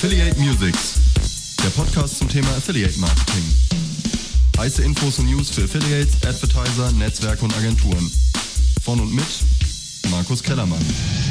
Affiliate Musics, der Podcast zum Thema Affiliate Marketing. Heiße Infos und News für Affiliates, Advertiser, Netzwerke und Agenturen. Von und mit Markus Kellermann.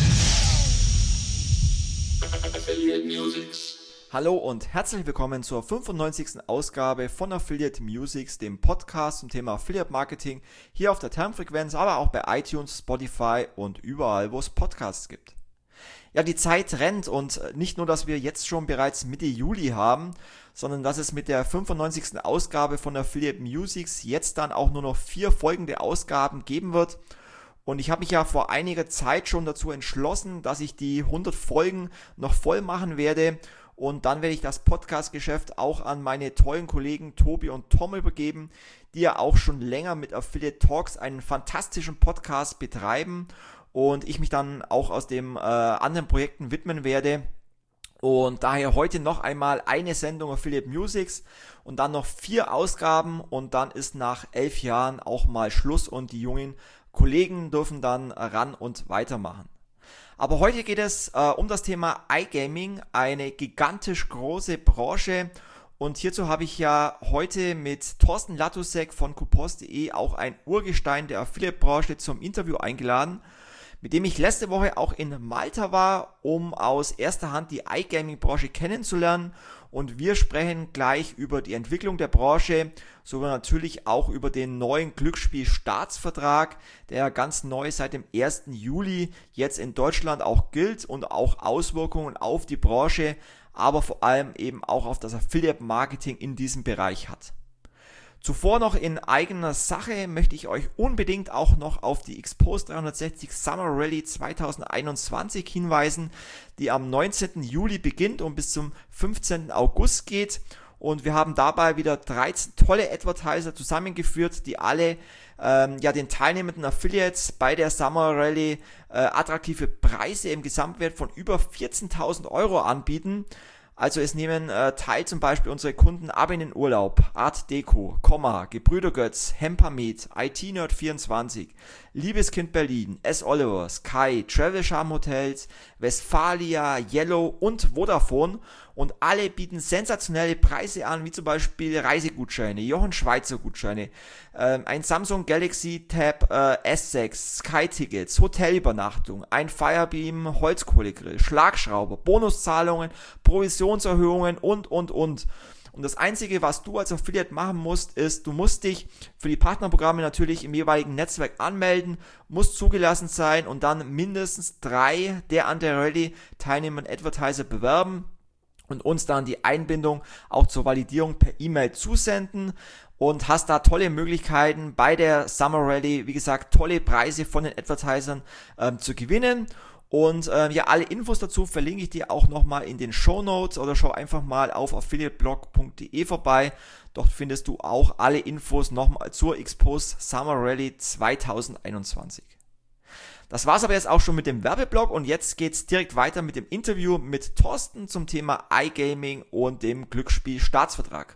Affiliate Musics. Hallo und herzlich willkommen zur 95. Ausgabe von Affiliate Musics, dem Podcast zum Thema Affiliate Marketing, hier auf der Termfrequenz, aber auch bei iTunes, Spotify und überall, wo es Podcasts gibt. Ja, die Zeit rennt und nicht nur, dass wir jetzt schon bereits Mitte Juli haben, sondern dass es mit der 95. Ausgabe von Affiliate Musics jetzt dann auch nur noch 4 folgende Ausgaben geben wird. Und ich habe mich ja vor einiger Zeit schon dazu entschlossen, dass ich die 100 Folgen noch voll machen werde. Und dann werde ich das Podcast-Geschäft auch an meine tollen Kollegen Tobi und Tom übergeben, die ja auch schon länger mit Affiliate Talks einen fantastischen Podcast betreiben und ich mich dann auch aus den anderen Projekten widmen werde. Und daher heute noch einmal eine Sendung Affiliate Musics und dann noch 4 Ausgaben und dann ist nach 11 Jahren auch mal Schluss und die jungen Kollegen dürfen dann ran und weitermachen. Aber heute geht es um das Thema iGaming, eine gigantisch große Branche. Und hierzu habe ich ja heute mit Thorsten Latusek von Coupons.de auch ein Urgestein der Affiliate-Branche zum Interview eingeladen, mit dem ich letzte Woche auch in Malta war, um aus erster Hand die iGaming-Branche kennenzulernen. Und wir sprechen gleich über die Entwicklung der Branche, sowie natürlich auch über den neuen Glücksspielstaatsvertrag, der ganz neu seit dem 1. Juli jetzt in Deutschland auch gilt und auch Auswirkungen auf die Branche, aber vor allem eben auch auf das Affiliate-Marketing in diesem Bereich hat. Zuvor noch in eigener Sache möchte ich euch unbedingt auch noch auf die Xpose 360 Summer Rally 2021 hinweisen, die am 19. Juli beginnt und bis zum 15. August geht. Und wir haben dabei wieder 13 tolle Advertiser zusammengeführt, die alle den teilnehmenden Affiliates bei der Summer Rally attraktive Preise im Gesamtwert von über 14.000 Euro anbieten. Also es nehmen teil zum Beispiel unsere Kunden Ab in den Urlaub, Art Deco, Komma, Gebrüder Götz, Hempermed, IT-Nerd24, Liebeskind Berlin, S. Oliver, Sky, Travel Charm Hotels, Westfalia, Yellow und Vodafone und alle bieten sensationelle Preise an, wie zum Beispiel Reisegutscheine, Jochen Schweizer Gutscheine, ein Samsung Galaxy Tab S6, Sky-Tickets, Hotelübernachtung, ein Firebeam Holzkohlegrill, Schlagschrauber, Bonuszahlungen, Provisionserhöhungen und. Und das Einzige, was du als Affiliate machen musst, ist, du musst dich für die Partnerprogramme natürlich im jeweiligen Netzwerk anmelden, musst zugelassen sein und dann mindestens 3 der an der Rallye teilnehmenden Advertiser bewerben und uns dann die Einbindung auch zur Validierung per E-Mail zusenden und hast da tolle Möglichkeiten bei der Summer Rally, wie gesagt, tolle Preise von den Advertisern zu gewinnen. Und alle Infos dazu verlinke ich dir auch nochmal in den Shownotes oder schau einfach mal auf affiliateblog.de vorbei. Dort findest du auch alle Infos nochmal zur Xpose Summer Rally 2021. Das war's aber jetzt auch schon mit dem Werbeblock und jetzt geht's direkt weiter mit dem Interview mit Thorsten zum Thema iGaming und dem Glücksspielstaatsvertrag.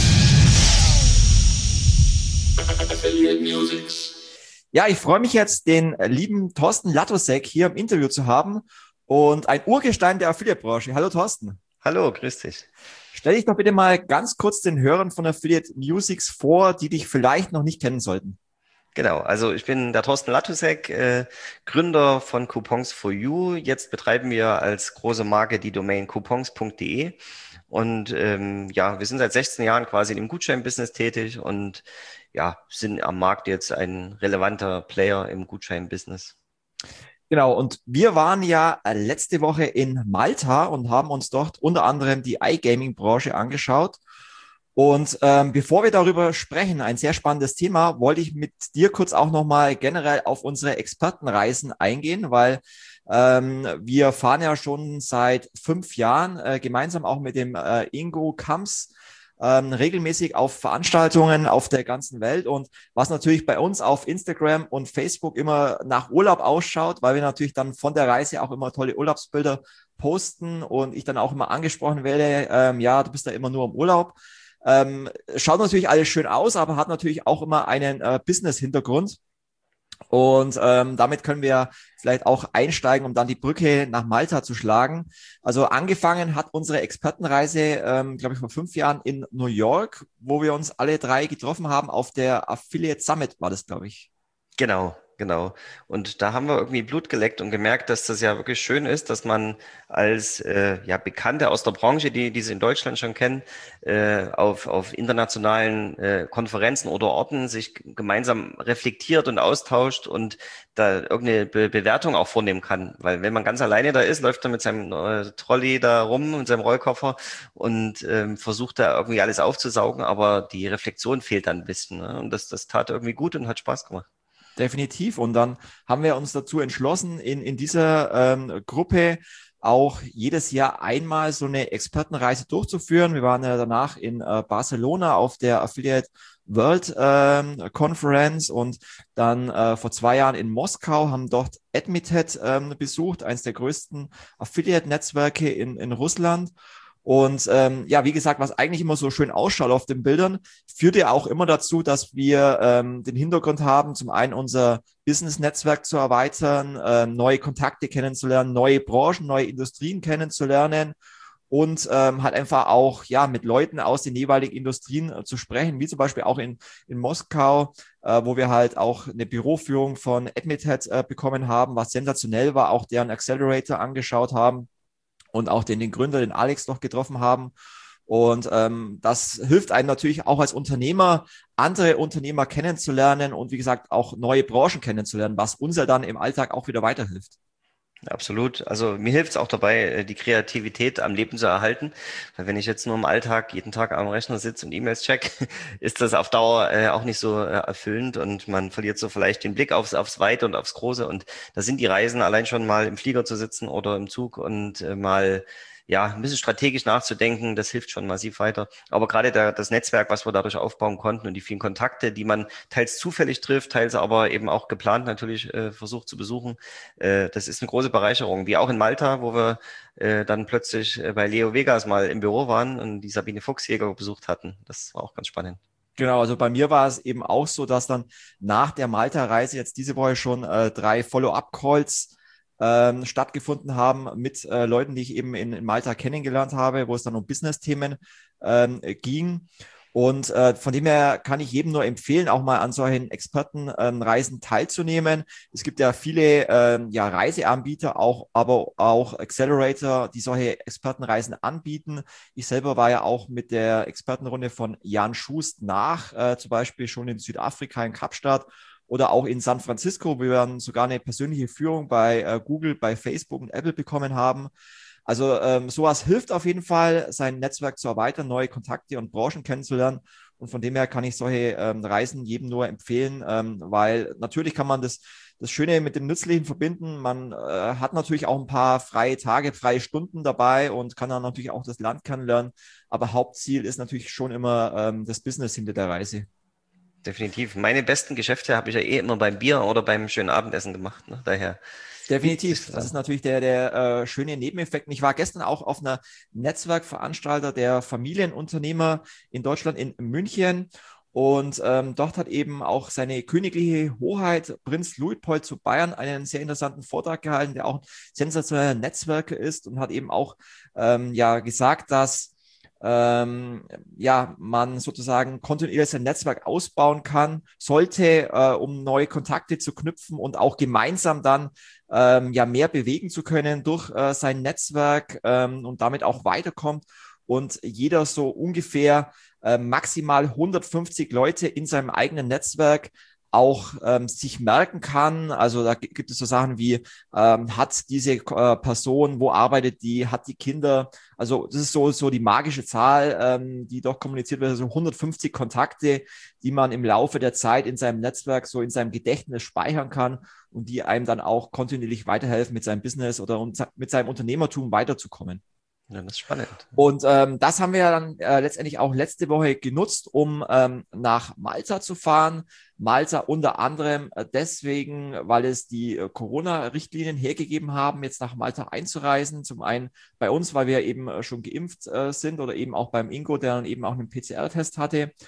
Affiliate Musics. Ja, ich freue mich jetzt, den lieben Thorsten Latusek hier im Interview zu haben und ein Urgestein der Affiliate-Branche. Hallo Thorsten. Hallo, grüß dich. Stell dich doch bitte mal ganz kurz den Hörern von Affiliate Musics vor, die dich vielleicht noch nicht kennen sollten. Genau, also ich bin der Thorsten Latusek, Gründer von Coupons for You. Jetzt betreiben wir als große Marke die Domain coupons.de und wir sind seit 16 Jahren quasi im Gutschein-Business tätig und sind am Markt jetzt ein relevanter Player im Gutschein-Business. Genau, und wir waren ja letzte Woche in Malta und haben uns dort unter anderem die iGaming-Branche angeschaut. Und bevor wir darüber sprechen, ein sehr spannendes Thema, wollte ich mit dir kurz auch nochmal generell auf unsere Expertenreisen eingehen, weil wir fahren ja schon seit 5 Jahren gemeinsam auch mit dem Ingo Kamps regelmäßig auf Veranstaltungen auf der ganzen Welt und was natürlich bei uns auf Instagram und Facebook immer nach Urlaub ausschaut, weil wir natürlich dann von der Reise auch immer tolle Urlaubsbilder posten und ich dann auch immer angesprochen werde, du bist da immer nur im Urlaub. Schaut natürlich alles schön aus, aber hat natürlich auch immer einen Business-Hintergrund. Und damit können wir vielleicht auch einsteigen, um dann die Brücke nach Malta zu schlagen. Also angefangen hat unsere Expertenreise, glaube ich, vor 5 Jahren in New York, wo wir uns alle 3 getroffen haben auf der Affiliate Summit, war das, glaube ich. Genau, genau. Und da haben wir irgendwie Blut geleckt und gemerkt, dass das ja wirklich schön ist, dass man als ja, Bekannte aus der Branche, die sie in Deutschland schon kennen, auf internationalen Konferenzen oder Orten sich gemeinsam reflektiert und austauscht und da irgendeine Bewertung auch vornehmen kann. Weil wenn man ganz alleine da ist, läuft er mit seinem Trolley da rum, mit seinem Rollkoffer und versucht da irgendwie alles aufzusaugen, aber die Reflexion fehlt dann ein bisschen. Ne? Und das tat irgendwie gut und hat Spaß gemacht. Definitiv. Und dann haben wir uns dazu entschlossen, in dieser Gruppe auch jedes Jahr einmal so eine Expertenreise durchzuführen. Wir waren ja danach in Barcelona auf der Affiliate World Conference und dann vor 2 Jahren in Moskau, haben dort Admitted besucht, eines der größten Affiliate-Netzwerke in Russland. Und ja, wie gesagt, was eigentlich immer so schön ausschaut auf den Bildern, führt ja auch immer dazu, dass wir den Hintergrund haben, zum einen unser Business-Netzwerk zu erweitern, neue Kontakte kennenzulernen, neue Branchen, neue Industrien kennenzulernen und halt einfach auch ja mit Leuten aus den jeweiligen Industrien zu sprechen, wie zum Beispiel auch in Moskau, wo wir halt auch eine Büroführung von Admitted bekommen haben, was sensationell war, auch deren Accelerator angeschaut haben und auch den Gründer, den Alex, noch getroffen haben. Und das hilft einem natürlich auch als Unternehmer, andere Unternehmer kennenzulernen und wie gesagt auch neue Branchen kennenzulernen, was uns ja dann im Alltag auch wieder weiterhilft. Absolut. Also mir hilft es auch dabei, die Kreativität am Leben zu erhalten. Weil wenn ich jetzt nur im Alltag jeden Tag am Rechner sitze und E-Mails check, ist das auf Dauer auch nicht so erfüllend und man verliert so vielleicht den Blick aufs Weite und aufs Große. Und da sind die Reisen allein schon mal im Flieger zu sitzen oder im Zug und mal ja, ein bisschen strategisch nachzudenken, das hilft schon massiv weiter. Aber gerade das Netzwerk, was wir dadurch aufbauen konnten und die vielen Kontakte, die man teils zufällig trifft, teils aber eben auch geplant natürlich versucht zu besuchen, das ist eine große Bereicherung. Wie auch in Malta, wo wir dann plötzlich bei Leo Vegas mal im Büro waren und die Sabine Fuchsjäger besucht hatten. Das war auch ganz spannend. Genau, also bei mir war es eben auch so, dass dann nach der Malta-Reise jetzt diese Woche schon 3 Follow-up-Calls stattgefunden haben mit Leuten, die ich eben in Malta kennengelernt habe, wo es dann um Business-Themen ging. Und von dem her kann ich jedem nur empfehlen, auch mal an solchen Expertenreisen teilzunehmen. Es gibt ja viele ja, Reiseanbieter, aber auch Accelerator, die solche Expertenreisen anbieten. Ich selber war ja auch mit der Expertenrunde von Jan Schust zum Beispiel schon in Südafrika, in Kapstadt, oder auch in San Francisco, wo wir dann sogar eine persönliche Führung bei Google, bei Facebook und Apple bekommen haben. Also sowas hilft auf jeden Fall, sein Netzwerk zu erweitern, neue Kontakte und Branchen kennenzulernen. Und von dem her kann ich solche Reisen jedem nur empfehlen, weil natürlich kann man das Schöne mit dem Nützlichen verbinden. Man hat natürlich auch ein paar freie Tage, freie Stunden dabei und kann dann natürlich auch das Land kennenlernen. Aber Hauptziel ist natürlich schon immer das Business hinter der Reise. Definitiv. Meine besten Geschäfte habe ich ja eh immer beim Bier oder beim schönen Abendessen gemacht. Ne? Daher Definitiv. Das ist natürlich der schöne Nebeneffekt. Und ich war gestern auch auf einer Netzwerkveranstalter der Familienunternehmer in Deutschland in München. Und dort hat eben auch seine königliche Hoheit Prinz Luitpold zu Bayern einen sehr interessanten Vortrag gehalten, der auch ein sensationeller Netzwerker ist und hat eben auch ja gesagt, dass ja, man sozusagen kontinuierlich sein Netzwerk ausbauen kann, sollte, um neue Kontakte zu knüpfen und auch gemeinsam dann ja mehr bewegen zu können durch sein Netzwerk und damit auch weiterkommt und jeder so ungefähr maximal 150 Leute in seinem eigenen Netzwerk auch sich merken kann. Also da gibt es so Sachen wie, hat diese Person, wo arbeitet die, hat die Kinder? Also das ist so die magische Zahl, die doch kommuniziert wird, also 150 Kontakte, die man im Laufe der Zeit in seinem Netzwerk, so in seinem Gedächtnis speichern kann und die einem dann auch kontinuierlich weiterhelfen, mit seinem Business oder mit seinem Unternehmertum weiterzukommen. Ja, das ist spannend. Und das haben wir dann letztendlich auch letzte Woche genutzt, um nach Malta zu fahren. Malta unter anderem deswegen, weil es die Corona-Richtlinien hergegeben haben, jetzt nach Malta einzureisen. Zum einen bei uns, weil wir eben schon geimpft sind oder eben auch beim Ingo, der dann eben auch einen PCR-Test hatte.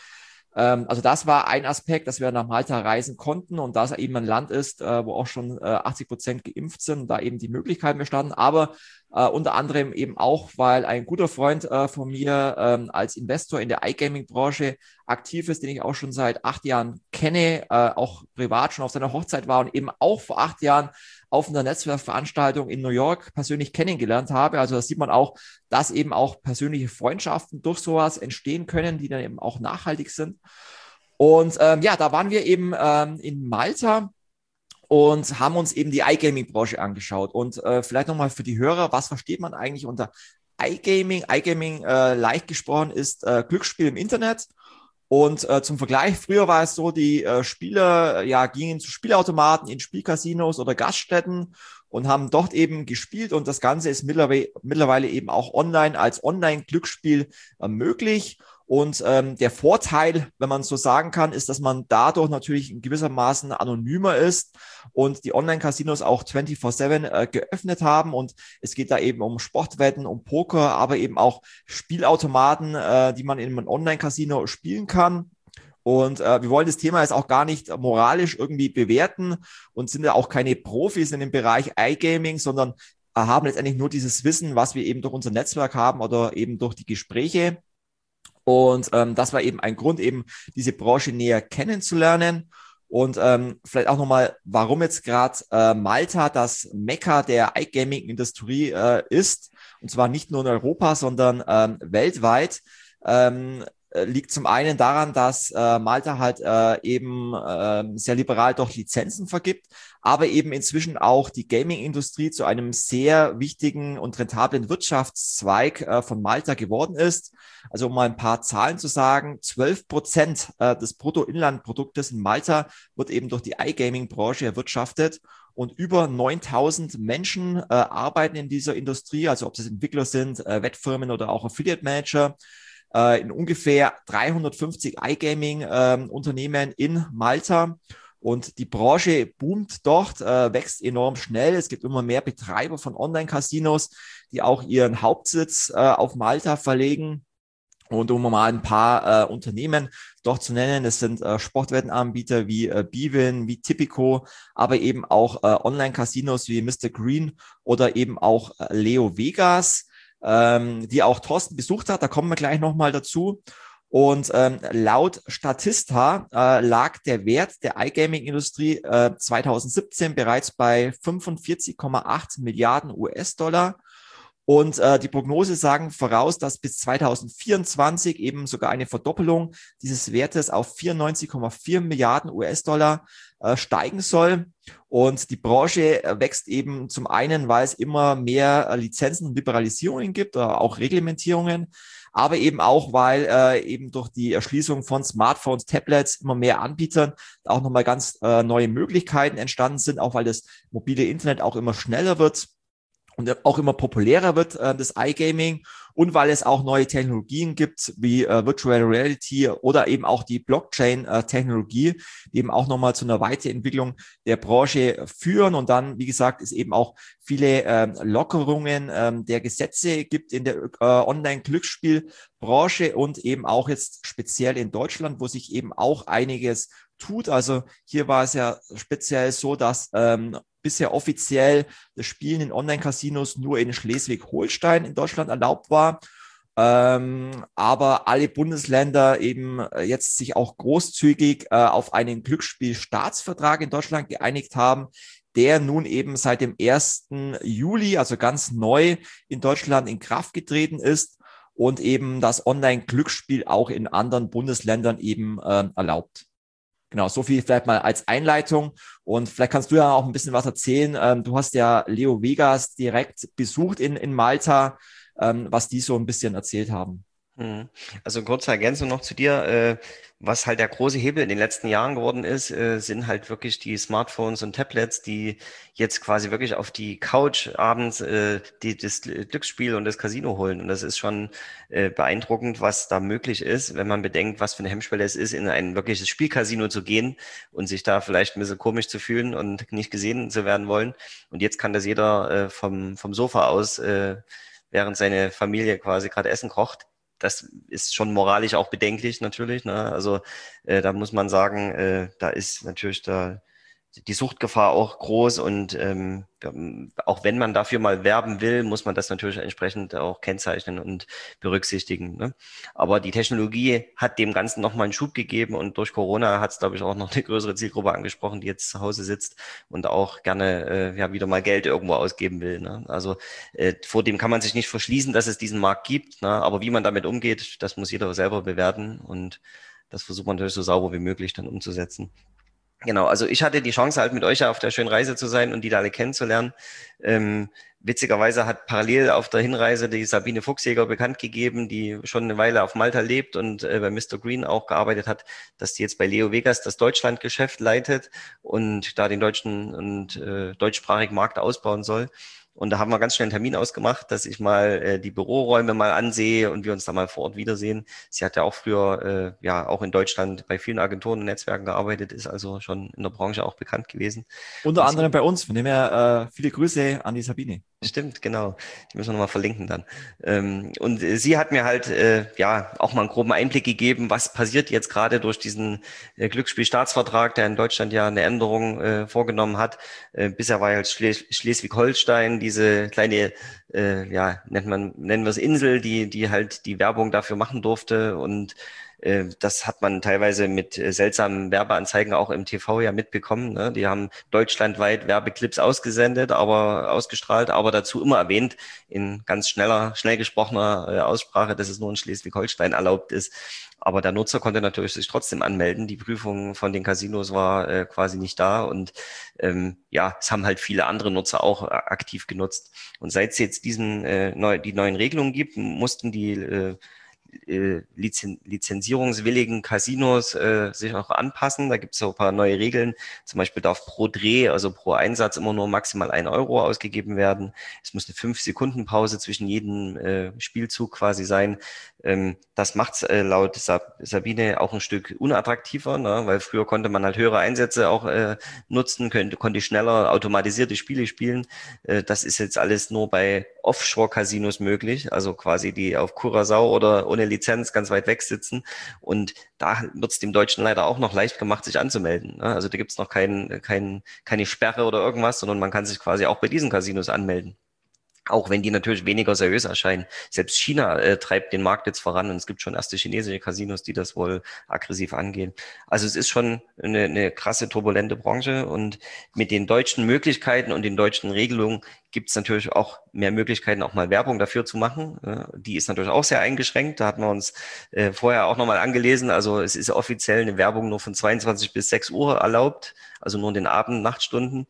Also das war ein Aspekt, dass wir nach Malta reisen konnten und da es eben ein Land ist, wo auch schon 80% geimpft sind, da eben die Möglichkeiten bestanden. Aber unter anderem eben auch, weil ein guter Freund von mir als Investor in der iGaming-Branche aktiv ist, den ich auch schon seit 8 Jahren kenne, auch privat schon auf seiner Hochzeit war und eben auch vor 8 Jahren auf einer Netzwerkveranstaltung in New York persönlich kennengelernt habe. Also da sieht man auch, dass eben auch persönliche Freundschaften durch sowas entstehen können, die dann eben auch nachhaltig sind. Und ja, da waren wir eben in Malta und haben uns eben die iGaming-Branche angeschaut. Und vielleicht nochmal für die Hörer, was versteht man eigentlich unter iGaming? iGaming, leicht gesprochen, ist Glücksspiel im Internet. Und zum Vergleich, früher war es so, die Spieler gingen zu Spielautomaten in Spielcasinos oder Gaststätten und haben dort eben gespielt. Und das Ganze ist mittlerweile eben auch online als Online-Glücksspiel möglich. Und der Vorteil, wenn man so sagen kann, ist, dass man dadurch natürlich in gewissermaßen anonymer ist und die Online-Casinos auch 24/7 geöffnet haben. Und es geht da eben um Sportwetten, um Poker, aber eben auch Spielautomaten, die man in einem Online-Casino spielen kann. Und wir wollen das Thema jetzt auch gar nicht moralisch irgendwie bewerten und sind ja auch keine Profis in dem Bereich iGaming, sondern haben letztendlich nur dieses Wissen, was wir eben durch unser Netzwerk haben oder eben durch die Gespräche. Und das war eben ein Grund, eben diese Branche näher kennenzulernen. Und vielleicht auch nochmal, warum jetzt gerade Malta das Mekka der iGaming-Industrie ist. Und zwar nicht nur in Europa, sondern weltweit. Liegt zum einen daran, dass Malta halt eben sehr liberal doch Lizenzen vergibt, aber eben inzwischen auch die Gaming-Industrie zu einem sehr wichtigen und rentablen Wirtschaftszweig von Malta geworden ist. Also um mal ein paar Zahlen zu sagen, 12% des Bruttoinlandproduktes in Malta wird eben durch die iGaming-Branche erwirtschaftet. Und über 9.000 Menschen arbeiten in dieser Industrie, also ob es Entwickler sind, Wettfirmen oder auch Affiliate Manager, in ungefähr 350 iGaming-Unternehmen in Malta. Und die Branche boomt dort, wächst enorm schnell. Es gibt immer mehr Betreiber von Online-Casinos, die auch ihren Hauptsitz auf Malta verlegen. Und um mal ein paar Unternehmen dort zu nennen, das sind Sportwettenanbieter wie Bwin, wie Tipico, aber eben auch Online-Casinos wie Mr. Green oder eben auch Leo Vegas, die auch Thorsten besucht hat. Da kommen wir gleich nochmal dazu. Und laut Statista lag der Wert der iGaming-Industrie 2017 bereits bei 45,8 Milliarden US-Dollar. Und die Prognose sagen voraus, dass bis 2024 eben sogar eine Verdoppelung dieses Wertes auf 94,4 Milliarden US-Dollar steigen soll. Und die Branche wächst eben zum einen, weil es immer mehr Lizenzen und Liberalisierungen gibt, auch Reglementierungen, aber eben auch, weil eben durch die Erschließung von Smartphones, Tablets immer mehr Anbietern auch nochmal ganz neue Möglichkeiten entstanden sind, auch weil das mobile Internet auch immer schneller wird und auch immer populärer wird, das iGaming, und weil es auch neue Technologien gibt, wie Virtual Reality oder eben auch die Blockchain-Technologie, die eben auch nochmal zu einer Weiterentwicklung der Branche führen. Und dann, wie gesagt, es eben auch viele Lockerungen der Gesetze gibt in der Online-Glücksspielbranche und eben auch jetzt speziell in Deutschland, wo sich eben auch einiges tut. Also hier war es ja speziell so, dass bisher offiziell das Spielen in Online-Casinos nur in Schleswig-Holstein in Deutschland erlaubt war. Aber alle Bundesländer eben jetzt sich auch großzügig auf einen Glücksspielstaatsvertrag in Deutschland geeinigt haben, der nun eben seit dem 1. Juli, also ganz neu in Deutschland in Kraft getreten ist und eben das Online-Glücksspiel auch in anderen Bundesländern eben erlaubt. Genau, so viel vielleicht mal als Einleitung. Und vielleicht kannst du ja auch ein bisschen was erzählen. Du hast ja Leo Vegas direkt besucht in Malta, was die so ein bisschen erzählt haben. Also kurze Ergänzung noch zu dir. Was halt der große Hebel in den letzten Jahren geworden ist, sind halt wirklich die Smartphones und Tablets, die jetzt quasi wirklich auf die Couch abends das Glücksspiel und das Casino holen. Und das ist schon beeindruckend, was da möglich ist, wenn man bedenkt, was für eine Hemmschwelle es ist, in ein wirkliches Spielcasino zu gehen und sich da vielleicht ein bisschen komisch zu fühlen und nicht gesehen zu werden wollen. Und jetzt kann das jeder vom Sofa aus, während seine Familie quasi gerade Essen kocht, das ist schon moralisch auch bedenklich natürlich, ne? Also da muss man sagen, da ist natürlich die Suchtgefahr auch groß und auch wenn man dafür mal werben will, muss man das natürlich entsprechend auch kennzeichnen und berücksichtigen, ne? Aber die Technologie hat dem Ganzen nochmal einen Schub gegeben und durch Corona hat es, glaube ich, auch noch eine größere Zielgruppe angesprochen, die jetzt zu Hause sitzt und auch gerne ja wieder mal Geld irgendwo ausgeben will, ne? Also vor dem kann man sich nicht verschließen, dass es diesen Markt gibt, ne? Aber wie man damit umgeht, das muss jeder selber bewerten und das versucht man natürlich so sauber wie möglich dann umzusetzen. Genau, also ich hatte die Chance halt mit euch auf der schönen Reise zu sein und die da alle kennenzulernen. Witzigerweise hat parallel auf der Hinreise die Sabine Fuchsjäger bekannt gegeben, die schon eine Weile auf Malta lebt und bei Mr. Green auch gearbeitet hat, dass die jetzt bei Leo Vegas das Deutschlandgeschäft leitet und da den deutschen und deutschsprachigen Markt ausbauen soll. Und da haben wir ganz schnell einen Termin ausgemacht, dass ich mal die Büroräume mal ansehe und wir uns da mal vor Ort wiedersehen. Sie hat ja auch früher ja auch in Deutschland bei vielen Agenturen und Netzwerken gearbeitet, ist also schon in der Branche auch bekannt gewesen. Unter anderem bei uns, von dem her viele Grüße an die Sabine. Stimmt, genau. Die müssen wir nochmal verlinken dann. Und sie hat mir halt ja auch mal einen groben Einblick gegeben, was passiert jetzt gerade durch diesen Glücksspielstaatsvertrag, der in Deutschland ja eine Änderung vorgenommen hat. Bisher war ja Schleswig-Holstein diese kleine, ja, nennen wir es Insel, die halt die Werbung dafür machen durfte und das hat man teilweise mit seltsamen Werbeanzeigen auch im TV ja mitbekommen, ne? Die haben deutschlandweit Werbeclips ausgestrahlt, aber dazu immer erwähnt in ganz schnell gesprochener Aussprache, dass es nur in Schleswig-Holstein erlaubt ist. Aber der Nutzer konnte natürlich sich trotzdem anmelden. Die Prüfung von den Casinos war quasi nicht da und ja, es haben halt viele andere Nutzer auch aktiv genutzt. Und seit es jetzt die neuen Regelungen gibt, mussten die lizenzierungswilligen Casinos sich auch anpassen. Da gibt es so ein paar neue Regeln. Zum Beispiel darf pro Dreh, also pro Einsatz, immer nur maximal 1 Euro ausgegeben werden. Es muss eine 5-Sekunden-Pause zwischen jedem Spielzug quasi sein. Das macht es laut Sabine auch ein Stück unattraktiver, ne? Weil früher konnte man halt höhere Einsätze auch nutzen, konnte schneller automatisierte Spiele spielen. Das ist jetzt alles nur bei Offshore-Casinos möglich, also quasi die auf Curaçao oder ohne Lizenz ganz weit weg sitzen. Und da wird es dem Deutschen leider auch noch leicht gemacht, sich anzumelden, ne? Also da gibt es noch keine Sperre oder irgendwas, sondern man kann sich quasi auch bei diesen Casinos anmelden. Auch wenn die natürlich weniger seriös erscheinen. Selbst China treibt den Markt jetzt voran und es gibt schon erste chinesische Casinos, die das wohl aggressiv angehen. Also es ist schon eine krasse, turbulente Branche und mit den deutschen Möglichkeiten und den deutschen Regelungen gibt es natürlich auch mehr Möglichkeiten, auch mal Werbung dafür zu machen. Die ist natürlich auch sehr eingeschränkt. Da hatten wir uns vorher auch nochmal angelesen. Also es ist offiziell eine Werbung nur von 22 bis 6 Uhr erlaubt, also nur in den Abend-, Nachtstunden.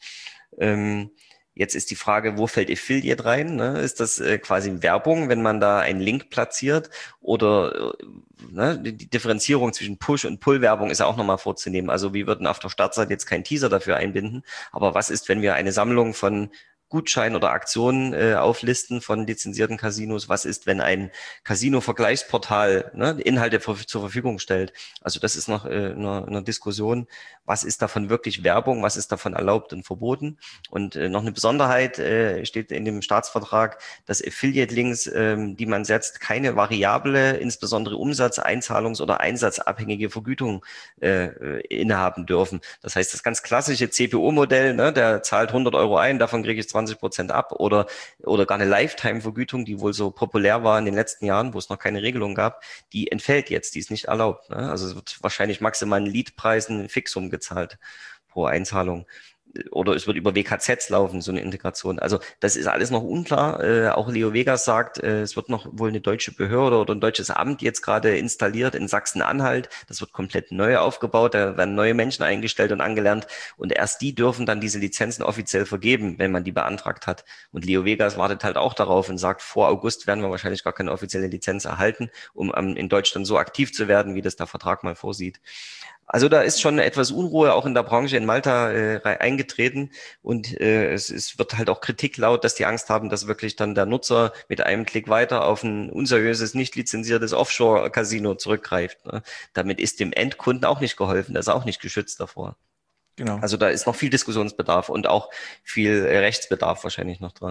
Jetzt ist die Frage, wo fällt Affiliate rein? Ne? Ist das quasi Werbung, wenn man da einen Link platziert? Oder ne, die Differenzierung zwischen Push- und Pull-Werbung ist ja auch nochmal vorzunehmen. Also wir würden auf der Startseite jetzt keinen Teaser dafür einbinden. Aber was ist, wenn wir eine Sammlung von Gutscheinen oder Aktionen auflisten von lizenzierten Casinos? Was ist, wenn ein Casino-Vergleichsportal Inhalte zur Verfügung stellt? Also das ist noch eine Diskussion. Was ist davon wirklich Werbung? Was ist davon erlaubt und verboten? Und noch eine Besonderheit steht in dem Staatsvertrag, dass Affiliate-Links, die man setzt, keine variable, insbesondere Umsatz-, oder einsatzabhängige Vergütung innehaben dürfen. Das heißt, das ganz klassische CPO-Modell, ne, der zahlt 100 Euro ein, davon kriege ich 20% ab oder gar eine Lifetime-Vergütung, die wohl so populär war in den letzten Jahren, wo es noch keine Regelung gab, die entfällt jetzt, die ist nicht erlaubt, ne? Also es wird wahrscheinlich maximal ein Leadpreis, ein Fixum gezahlt pro Einzahlung. Oder es wird über WKZs laufen, so eine Integration. Also das ist alles noch unklar. Auch Leo Vegas sagt, es wird noch wohl eine deutsche Behörde oder ein deutsches Amt jetzt gerade installiert in Sachsen-Anhalt. Das wird komplett neu aufgebaut. Da werden neue Menschen eingestellt und angelernt. Und erst die dürfen dann diese Lizenzen offiziell vergeben, wenn man die beantragt hat. Und Leo Vegas wartet halt auch darauf und sagt, vor August werden wir wahrscheinlich gar keine offizielle Lizenz erhalten, um in Deutschland so aktiv zu werden, wie das der Vertrag mal vorsieht. Also da ist schon etwas Unruhe auch in der Branche in Malta eingetreten und es wird halt auch Kritik laut, dass die Angst haben, dass wirklich dann der Nutzer mit einem Klick weiter auf ein unseriöses, nicht lizenziertes Offshore-Casino zurückgreift, ne? Damit ist dem Endkunden auch nicht geholfen, der ist auch nicht geschützt davor. Genau. Also da ist noch viel Diskussionsbedarf und auch viel Rechtsbedarf wahrscheinlich noch dran.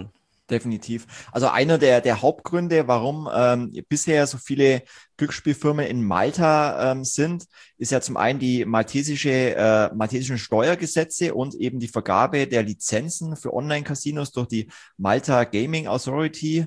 Definitiv. Also einer der Hauptgründe, warum bisher so viele Glücksspielfirmen in Malta sind, ist ja zum einen die maltesischen Steuergesetze und eben die Vergabe der Lizenzen für Online-Casinos durch die Malta Gaming Authority.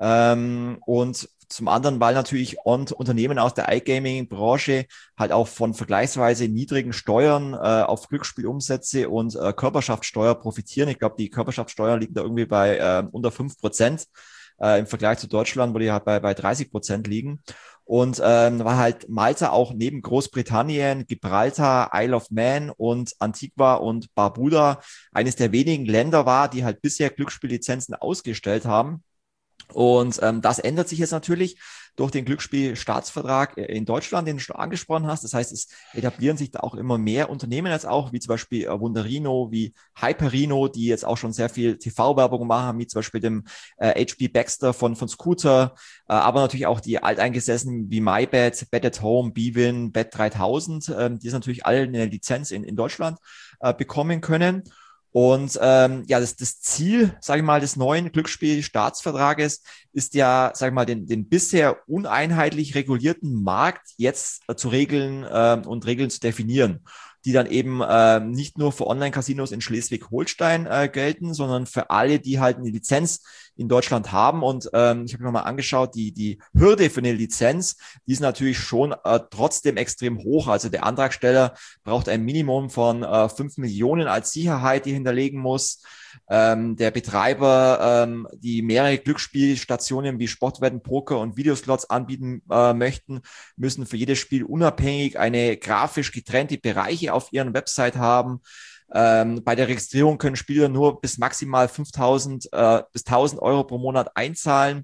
Und zum anderen, weil natürlich Unternehmen aus der iGaming-Branche halt auch von vergleichsweise niedrigen Steuern auf Glücksspielumsätze und Körperschaftssteuer profitieren. Ich glaube, die Körperschaftssteuer liegt da irgendwie bei unter 5%. Im Vergleich zu Deutschland, wo die halt bei 30% liegen. Und weil halt Malta auch neben Großbritannien, Gibraltar, Isle of Man und Antigua und Barbuda eines der wenigen Länder war, die halt bisher Glücksspiellizenzen ausgestellt haben. Und das ändert sich jetzt natürlich durch den Glücksspielstaatsvertrag in Deutschland, den du schon angesprochen hast. Das heißt, es etablieren sich da auch immer mehr Unternehmen jetzt auch, wie zum Beispiel Wunderino, wie Hyperino, die jetzt auch schon sehr viel TV-Werbung machen, wie zum Beispiel dem HB Baxter von Scooter, aber natürlich auch die Alteingesessenen wie MyBet, Bet at Home, Bwin, Bet3000, die es natürlich alle eine Lizenz in Deutschland bekommen können. Und das Ziel, sage ich mal, des neuen Glücksspielstaatsvertrages ist ja, sage ich mal, den bisher uneinheitlich regulierten Markt jetzt zu regeln und Regeln zu definieren, die dann eben nicht nur für Online-Casinos in Schleswig-Holstein gelten, sondern für alle, die halt eine Lizenz in Deutschland haben. Und ich habe mir mal angeschaut, die Hürde für eine Lizenz, die ist natürlich schon trotzdem extrem hoch. Also der Antragsteller braucht ein Minimum von 5 Millionen als Sicherheit, die hinterlegen muss. Der Betreiber, die mehrere Glücksspielstationen wie Sportwetten, Poker und Videoslots anbieten möchten, müssen für jedes Spiel unabhängig eine grafisch getrennte Bereiche auf ihren Website haben. Bei der Registrierung können Spieler nur bis maximal 5.000 bis 1.000 Euro pro Monat einzahlen.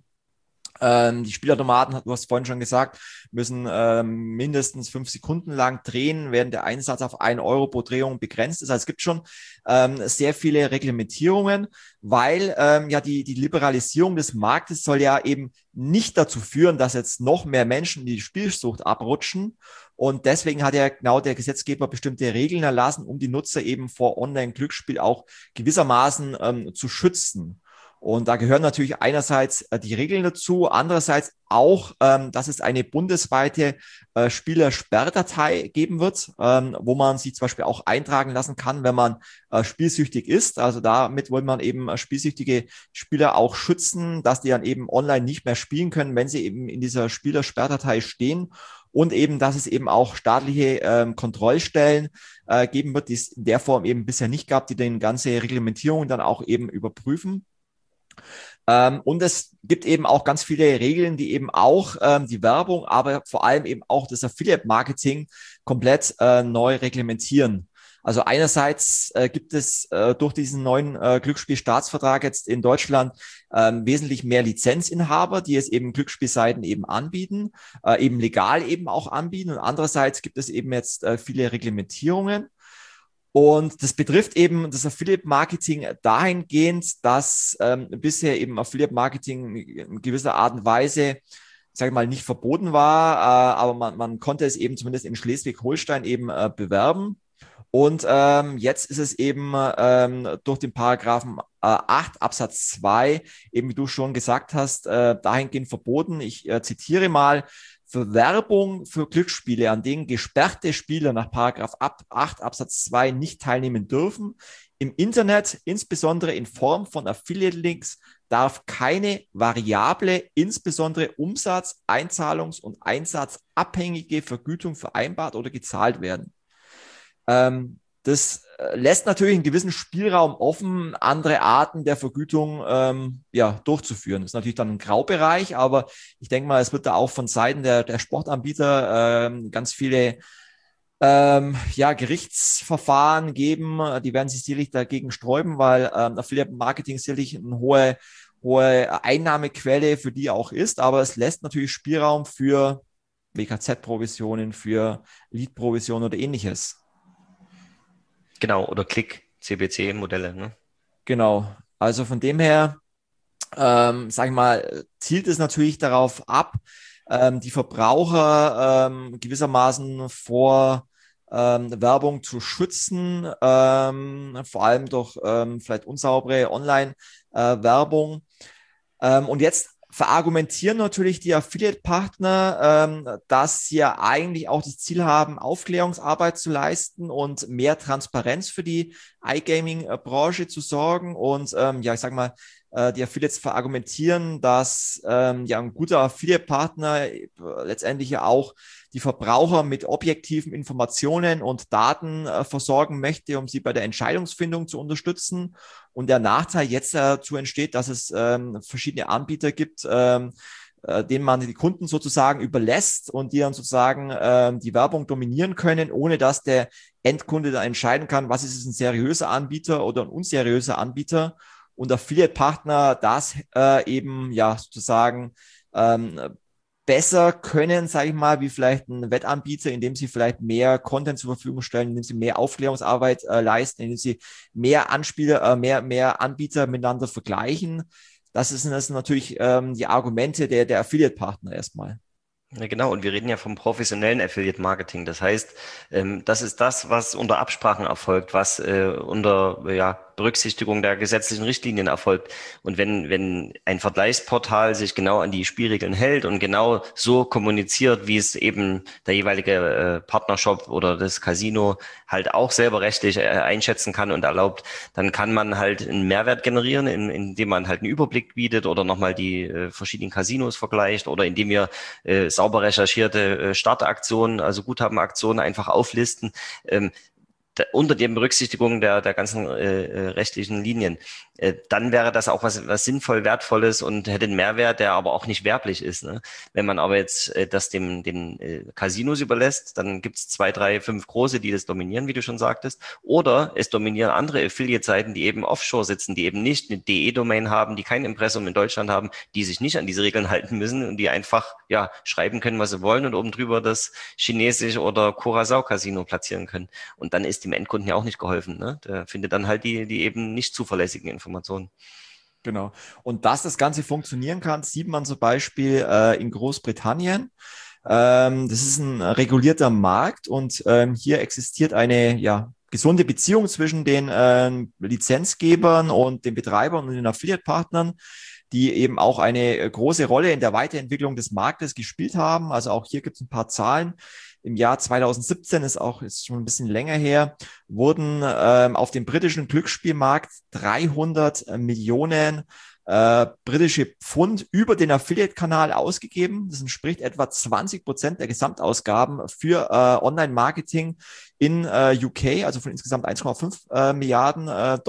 Die Spielautomaten, du hast vorhin schon gesagt, müssen mindestens 5 Sekunden lang drehen, während der Einsatz auf 1 Euro pro Drehung begrenzt ist. Also es gibt schon sehr viele Reglementierungen, weil die Liberalisierung des Marktes soll ja eben nicht dazu führen, dass jetzt noch mehr Menschen in die Spielsucht abrutschen. Und deswegen hat ja genau der Gesetzgeber bestimmte Regeln erlassen, um die Nutzer eben vor Online-Glücksspiel auch gewissermaßen zu schützen. Und da gehören natürlich einerseits die Regeln dazu, andererseits auch, dass es eine bundesweite Spielersperrdatei geben wird, wo man sich zum Beispiel auch eintragen lassen kann, wenn man spielsüchtig ist. Also damit will man eben spielsüchtige Spieler auch schützen, dass die dann eben online nicht mehr spielen können, wenn sie eben in dieser Spielersperrdatei stehen. Und eben, dass es eben auch staatliche Kontrollstellen geben wird, die es in der Form eben bisher nicht gab, die den ganze Reglementierung dann auch eben überprüfen. Und es gibt eben auch ganz viele Regeln, die eben auch die Werbung, aber vor allem eben auch das Affiliate-Marketing komplett neu reglementieren. Also einerseits gibt es durch diesen neuen Glücksspielstaatsvertrag jetzt in Deutschland wesentlich mehr Lizenzinhaber, die es eben Glücksspielseiten eben anbieten, eben legal eben auch anbieten. Und andererseits gibt es eben jetzt viele Reglementierungen. Und das betrifft eben das Affiliate-Marketing dahingehend, dass bisher eben Affiliate-Marketing in gewisser Art und Weise, sage ich mal, nicht verboten war, aber man konnte es eben zumindest in Schleswig-Holstein eben bewerben. Und jetzt ist es eben durch den Paragraphen 8 Absatz 2, eben wie du schon gesagt hast, dahingehend verboten. Ich zitiere mal: Für Werbung für Glücksspiele, an denen gesperrte Spieler nach Paragraph 8 Absatz 2 nicht teilnehmen dürfen, im Internet, insbesondere in Form von Affiliate-Links, darf keine variable, insbesondere Umsatz-, Einzahlungs- und Einsatzabhängige Vergütung vereinbart oder gezahlt werden. Das lässt natürlich einen gewissen Spielraum offen, andere Arten der Vergütung durchzuführen. Das ist natürlich dann ein Graubereich, aber ich denke mal, es wird da auch von Seiten der Sportanbieter ganz viele Gerichtsverfahren geben. Die werden sich sicherlich dagegen sträuben, weil Affiliate Marketing sicherlich eine hohe Einnahmequelle für die auch ist, aber es lässt natürlich Spielraum für WKZ-Provisionen, für Lead-Provisionen oder ähnliches. Genau, oder Click-CPC-Modelle, ne? Genau, also von dem her, sag ich mal, zielt es natürlich darauf ab, die Verbraucher gewissermaßen vor Werbung zu schützen, vor allem durch vielleicht unsaubere Online-Werbung. Und jetzt verargumentieren natürlich die Affiliate-Partner, dass sie ja eigentlich auch das Ziel haben, Aufklärungsarbeit zu leisten und mehr Transparenz für die iGaming-Branche zu sorgen. Und ja, ich sag mal, die Affiliates verargumentieren, dass ja ein guter Affiliate-Partner letztendlich ja auch die Verbraucher mit objektiven Informationen und Daten versorgen möchte, um sie bei der Entscheidungsfindung zu unterstützen. Und der Nachteil jetzt dazu entsteht, dass es verschiedene Anbieter gibt, denen man die Kunden sozusagen überlässt und die dann sozusagen die Werbung dominieren können, ohne dass der Endkunde dann entscheiden kann, was ist es, ein seriöser Anbieter oder ein unseriöser Anbieter. Und Affiliate-Partner das eben ja sozusagen besser können, sage ich mal, wie vielleicht ein Wettanbieter, indem sie vielleicht mehr Content zur Verfügung stellen, indem sie mehr Aufklärungsarbeit leisten, indem sie mehr mehr Anbieter miteinander vergleichen. Das sind natürlich die Argumente der Affiliate-Partner erstmal. Ja, genau, und wir reden ja vom professionellen Affiliate-Marketing. Das heißt, das ist das, was unter Absprachen erfolgt, was unter Berücksichtigung der gesetzlichen Richtlinien erfolgt. Und wenn ein Vergleichsportal sich genau an die Spielregeln hält und genau so kommuniziert, wie es eben der jeweilige Partnershop oder das Casino halt auch selber rechtlich einschätzen kann und erlaubt, dann kann man halt einen Mehrwert generieren, indem man halt einen Überblick bietet oder nochmal die verschiedenen Casinos vergleicht oder indem wir sauber recherchierte Startaktionen, also Guthabenaktionen einfach auflisten, unter der Berücksichtigung der ganzen rechtlichen Linien. Dann wäre das auch was sinnvoll Wertvolles und hätte einen Mehrwert, der aber auch nicht werblich ist. Ne? Wenn man aber jetzt das den Casinos überlässt, dann gibt es 2, 3, 5 große, die das dominieren, wie du schon sagtest. Oder es dominieren andere Affiliate-Seiten, die eben offshore sitzen, die eben nicht eine DE-Domain haben, die kein Impressum in Deutschland haben, die sich nicht an diese Regeln halten müssen und die einfach schreiben können, was sie wollen und oben drüber das chinesische oder Curaçao-Casino platzieren können. Und dann ist dem Endkunden ja auch nicht geholfen. Ne? Der findet dann halt die eben nicht zuverlässigen Informationen. Genau. Und dass das Ganze funktionieren kann, sieht man zum Beispiel in Großbritannien. Das ist ein regulierter Markt und hier existiert eine gesunde Beziehung zwischen den Lizenzgebern und den Betreibern und den Affiliate-Partnern, die eben auch eine große Rolle in der Weiterentwicklung des Marktes gespielt haben. Also auch hier gibt es ein paar Zahlen. Im Jahr 2017, ist schon ein bisschen länger her, wurden auf dem britischen Glücksspielmarkt 300 Millionen britische Pfund über den Affiliate-Kanal ausgegeben. Das entspricht etwa 20% der Gesamtausgaben für Online-Marketing in UK, also von insgesamt 1,5 Milliarden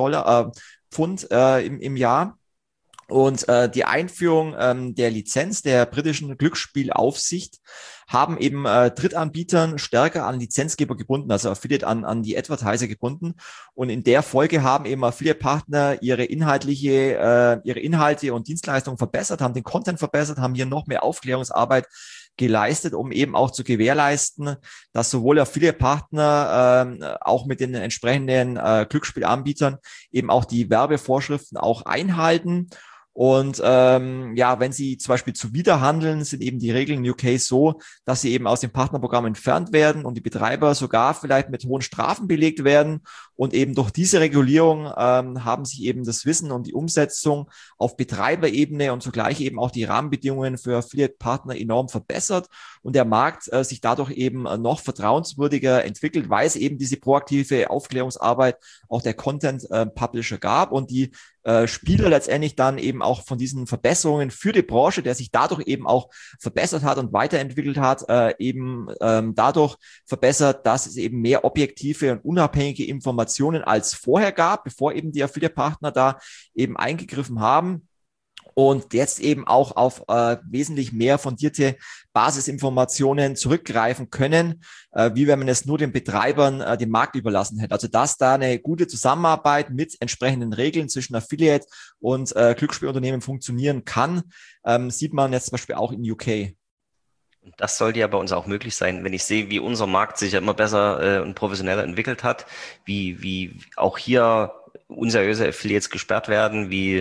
Pfund im Jahr. Und die Einführung der Lizenz der britischen Glücksspielaufsicht haben eben Drittanbietern stärker an Lizenzgeber gebunden, also Affiliate an die Advertiser gebunden. Und in der Folge haben eben Affiliate-Partner ihre Inhalte und Dienstleistungen verbessert, haben den Content verbessert, haben hier noch mehr Aufklärungsarbeit geleistet, um eben auch zu gewährleisten, dass sowohl Affiliate-Partner auch mit den entsprechenden Glücksspielanbietern eben auch die Werbevorschriften auch einhalten. Und wenn sie zum Beispiel zuwiderhandeln, sind eben die Regeln in UK so, dass sie eben aus dem Partnerprogramm entfernt werden und die Betreiber sogar vielleicht mit hohen Strafen belegt werden. Und eben durch diese Regulierung haben sich eben das Wissen und die Umsetzung auf Betreiberebene und zugleich eben auch die Rahmenbedingungen für Affiliate-Partner enorm verbessert und der Markt sich dadurch eben noch vertrauenswürdiger entwickelt, weil es eben diese proaktive Aufklärungsarbeit auch der Content-Publisher gab und die Spieler letztendlich dann eben auch von diesen Verbesserungen für die Branche, der sich dadurch eben auch verbessert hat und weiterentwickelt hat, dadurch verbessert, dass es eben mehr objektive und unabhängige Informationen als vorher gab, bevor eben die Affiliate-Partner da eben eingegriffen haben. Und jetzt eben auch auf wesentlich mehr fundierte Basisinformationen zurückgreifen können, wie wenn man es nur den Betreibern den Markt überlassen hätte. Also dass da eine gute Zusammenarbeit mit entsprechenden Regeln zwischen Affiliate und Glücksspielunternehmen funktionieren kann, sieht man jetzt zum Beispiel auch in UK. Das sollte ja bei uns auch möglich sein, wenn ich sehe, wie unser Markt sich ja immer besser und professioneller entwickelt hat, wie auch hier unseriöse Affiliates gesperrt werden, wie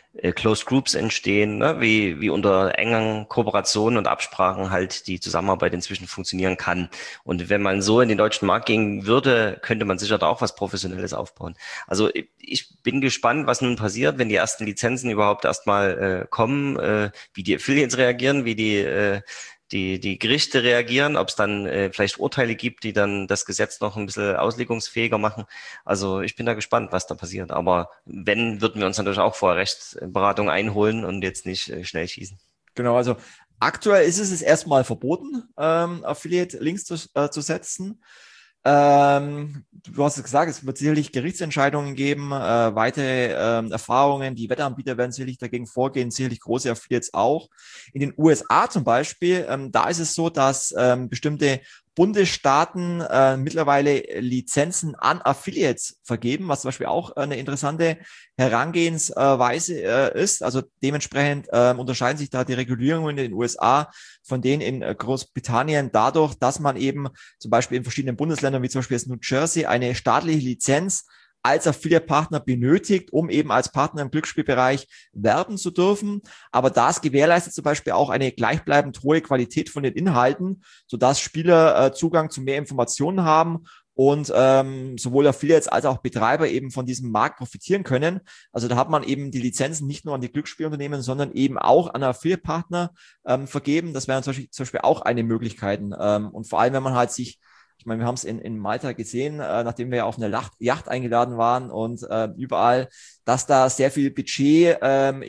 Closed Groups entstehen, ne? Wie unter engen Kooperationen und Absprachen halt die Zusammenarbeit inzwischen funktionieren kann. Und wenn man so in den deutschen Markt gehen würde, könnte man sicher da auch was Professionelles aufbauen. Also ich bin gespannt, was nun passiert, wenn die ersten Lizenzen überhaupt erstmal kommen, wie die Affiliates reagieren, wie die Gerichte reagieren, ob es dann vielleicht Urteile gibt, die dann das Gesetz noch ein bisschen auslegungsfähiger machen. Also ich bin da gespannt, was da passiert. Aber wenn, würden wir uns natürlich auch vorher Rechtsberatung einholen und jetzt nicht schnell schießen. Genau, also aktuell ist es erstmal verboten, Affiliate-Links zu setzen. Du hast es gesagt, es wird sicherlich Gerichtsentscheidungen geben, weitere Erfahrungen, die Wettanbieter werden sicherlich dagegen vorgehen, sicherlich große Affiliates auch. In den USA zum Beispiel, da ist es so, dass bestimmte Bundesstaaten mittlerweile Lizenzen an Affiliates vergeben, was zum Beispiel auch eine interessante Herangehensweise ist. Also dementsprechend unterscheiden sich da die Regulierungen in den USA von denen in Großbritannien dadurch, dass man eben zum Beispiel in verschiedenen Bundesländern, wie zum Beispiel jetzt New Jersey, eine staatliche Lizenz als Affiliate-Partner benötigt, um eben als Partner im Glücksspielbereich werben zu dürfen. Aber das gewährleistet zum Beispiel auch eine gleichbleibend hohe Qualität von den Inhalten, sodass Spieler Zugang zu mehr Informationen haben und sowohl Affiliates als auch Betreiber eben von diesem Markt profitieren können. Also da hat man eben die Lizenzen nicht nur an die Glücksspielunternehmen, sondern eben auch an Affiliate-Partner vergeben. Das wäre zum Beispiel auch eine Möglichkeit. Und vor allem, wenn man halt sich ich meine, wir haben es in Malta gesehen, nachdem wir auf eine Yacht eingeladen waren und überall, dass da sehr viel Budget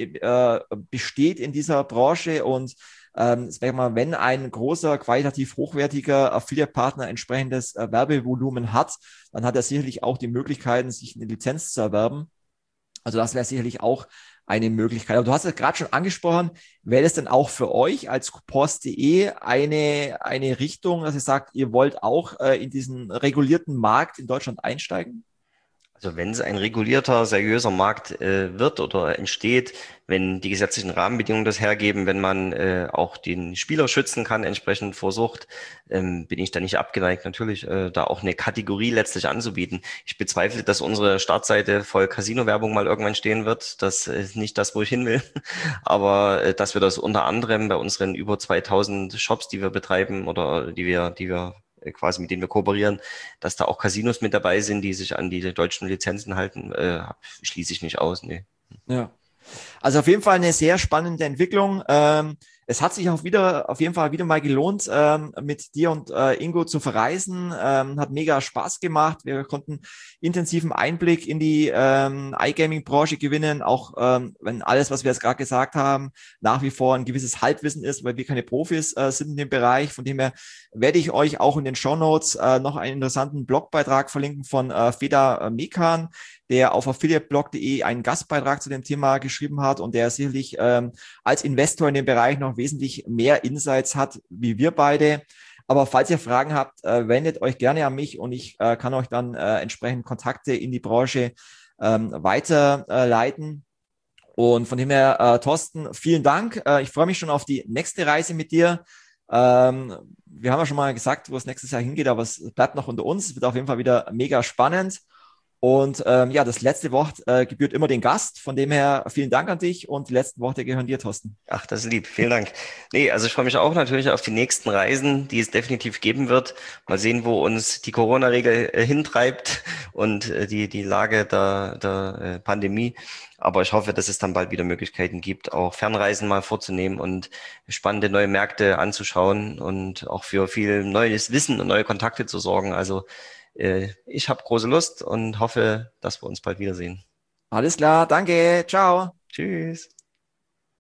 besteht in dieser Branche und sag mal, wenn ein großer, qualitativ hochwertiger Affiliate-Partner entsprechendes Werbevolumen hat, dann hat er sicherlich auch die Möglichkeiten, sich eine Lizenz zu erwerben. Also das wäre sicherlich auch eine Möglichkeit. Aber du hast es gerade schon angesprochen, wäre das denn auch für euch als Coupons.de eine Richtung, dass ihr sagt, ihr wollt auch in diesen regulierten Markt in Deutschland einsteigen? Also wenn es ein regulierter, seriöser Markt wird oder entsteht, wenn die gesetzlichen Rahmenbedingungen das hergeben, wenn man auch den Spieler schützen kann, entsprechend vor Sucht, bin ich da nicht abgeneigt, natürlich da auch eine Kategorie letztlich anzubieten. Ich bezweifle, dass unsere Startseite voll Casino-Werbung mal irgendwann stehen wird. Das ist nicht das, wo ich hin will. Aber dass wir das unter anderem bei unseren über 2000 Shops, die wir betreiben oder die wir quasi mit denen wir kooperieren, dass da auch Casinos mit dabei sind, die sich an die deutschen Lizenzen halten, schließe ich nicht aus. Nee. Ja. Also auf jeden Fall eine sehr spannende Entwicklung. Es hat sich auch auf jeden Fall wieder mal gelohnt, mit dir und Ingo zu verreisen. Hat mega Spaß gemacht. Wir konnten intensiven Einblick in die iGaming-Branche gewinnen, auch wenn alles, was wir jetzt gerade gesagt haben, nach wie vor ein gewisses Halbwissen ist, weil wir keine Profis sind in dem Bereich. Von dem her werde ich euch auch in den Shownotes noch einen interessanten Blogbeitrag verlinken von Feda Mekan, der auf affiliateblog.de einen Gastbeitrag zu dem Thema geschrieben hat und der sicherlich als Investor in dem Bereich noch wesentlich mehr Insights hat, wie wir beide. Aber falls ihr Fragen habt, wendet euch gerne an mich und ich kann euch dann entsprechend Kontakte in die Branche weiterleiten. Und von dem her, Thorsten, vielen Dank. Ich freue mich schon auf die nächste Reise mit dir. Wir haben ja schon mal gesagt, wo es nächstes Jahr hingeht, aber es bleibt noch unter uns. Es wird auf jeden Fall wieder mega spannend. Und ja, das letzte Wort gebührt immer den Gast. Von dem her vielen Dank an dich und die letzten Worte gehören dir, Thorsten. Ach, das ist lieb. Vielen Dank. Nee, also ich freue mich auch natürlich auf die nächsten Reisen, die es definitiv geben wird. Mal sehen, wo uns die Corona-Regel hintreibt und die Lage der Pandemie. Aber ich hoffe, dass es dann bald wieder Möglichkeiten gibt, auch Fernreisen mal vorzunehmen und spannende neue Märkte anzuschauen und auch für viel neues Wissen und neue Kontakte zu sorgen. Also ich habe große Lust und hoffe, dass wir uns bald wiedersehen. Alles klar, danke, ciao. Tschüss.